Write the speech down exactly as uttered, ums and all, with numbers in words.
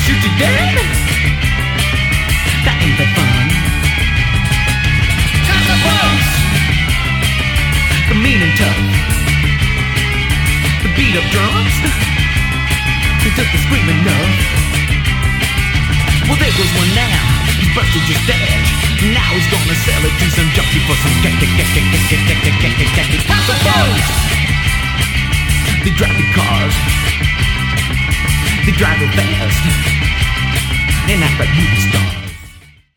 shoot you dead. That ain't that fun. Consequence. The mean and tough. The beat up drums. They took the screaming enough. Well, there goes one now. He busted your stash. Now he's gonna sell it to some junkie for some get get get get get get get get get get get consequence. They drive the cars. They drive it fast and act like movie stars.